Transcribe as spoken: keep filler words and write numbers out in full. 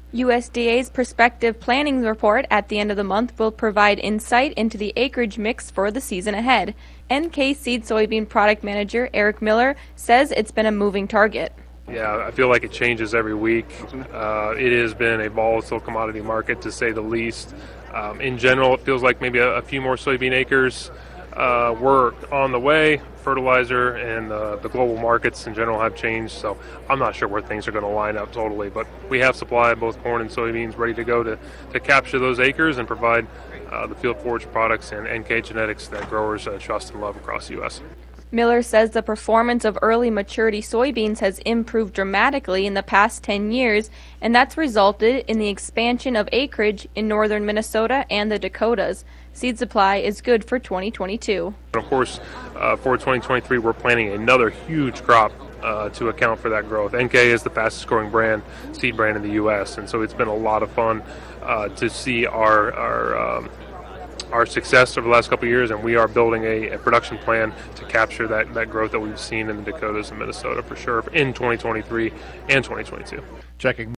U S D A's prospective planning report at the end of the month will provide insight into the acreage mix for the season ahead. N K Seed Soybean Product Manager Eric Miller says it's been a moving target. Yeah, I feel like it changes every week. Uh, it has been a volatile commodity market, to say the least. Um, in general, it feels like maybe a, a few more soybean acres uh, were on the way. Fertilizer and uh, the global markets in general have changed, so I'm not sure where things are going to line up totally. But we have supply of both corn and soybeans ready to go to, to capture those acres and provide uh, the field forage products and N K genetics that growers uh, trust and love across the U S Miller says the performance of early maturity soybeans has improved dramatically in the past ten years, and that's resulted in the expansion of acreage in northern Minnesota and the Dakotas. Seed supply is good for twenty twenty-two. Of course, uh, for twenty twenty-three, we're planning another huge crop uh, to account for that growth. N K is the fastest growing brand, seed brand in the U S, and so it's been a lot of fun uh, to see our our um, our success over the last couple of years, and we are building a, a production plan to capture that, that growth that we've seen in the Dakotas and Minnesota for sure in twenty twenty-three and twenty twenty-two. Checking